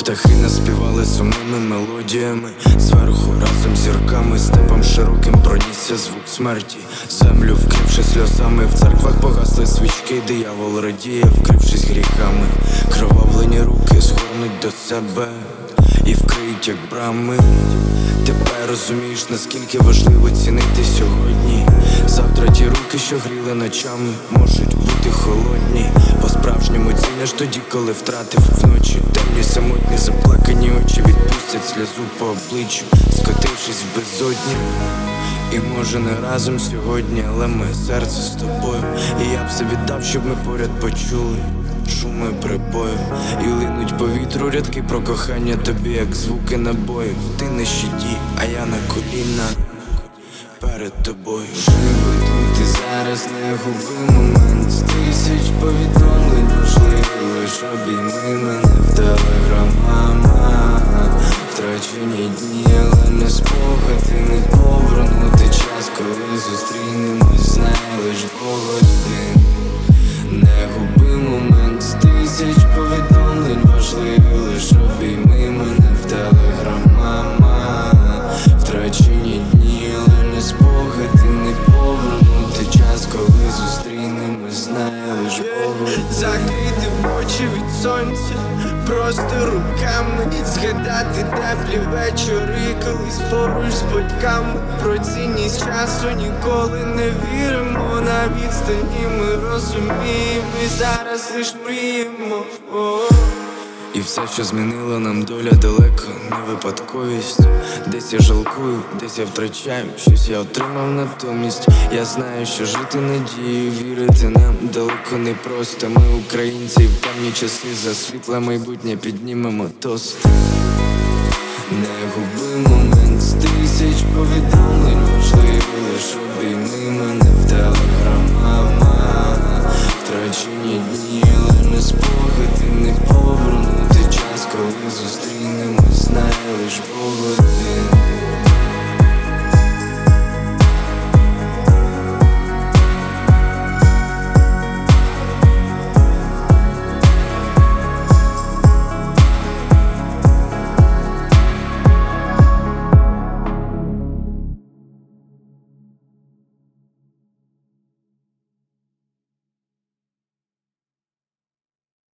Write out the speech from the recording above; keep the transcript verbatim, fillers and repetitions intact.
Птахи наспівали сумними мелодіями. Зверху разом з зірками, степом широким пронісся звук смерті. Землю вкривши сльозами, в церквах погасли свічки. Диявол радіє, вкрившись гріхами. Кровавлені руки згорнуть до себе і вкриють, як брами. Тепер розумієш, наскільки важливо цінити сьогодні. Завтра ті руки, що гріли ночами, можуть бути холодні. По-справжньому ціниш тоді, коли втратив вночі. Темні, самотні, заплакані очі відпустять сльозу по обличчю, скотившись в безодню. І може не разом сьогодні, але моє серце з тобою. І я б все віддав, щоб ми поряд почули шуми прибою. І линуть по вітру рядки про кохання тобі, як звуки набоїв. Ти на щиті, а я на колінах перед тобою. Живи тут і зараз, не губи момент. З тисяч повідомлень важливо, лиш обійми мене в телеграмах. Втрачені дні, але не спогади, не повернути час, коли зустрінемось, знає лиш Бог один. Не губи момент, з тисяч повідомлень важливо, лиш обійми мене в телеграмах. Втрачені дні, але не спогади, не повернути час, коли зустрінемось, знає лиш Бог один. Закрити очі від сонця, просто руками згадати теплі вечори, колись поруч з батьками. Про цінність часу ніколи не віримо. На відстані ми розуміємо, і зараз лиш мріємо. О-о. І все, що змінила нам доля, далеко не випадковість. Десь я жалкую, десь я втрачаю, щось я отримав натомість. Я знаю, що жити надією, вірити нам далеко не просто. Ми українці, і в темні часи за світле майбутнє піднімемо тост. Не губи момент, з тисяч повідомлень важливо, лиш обійми мене в телеграмах. Втрачені дні, але не спогади.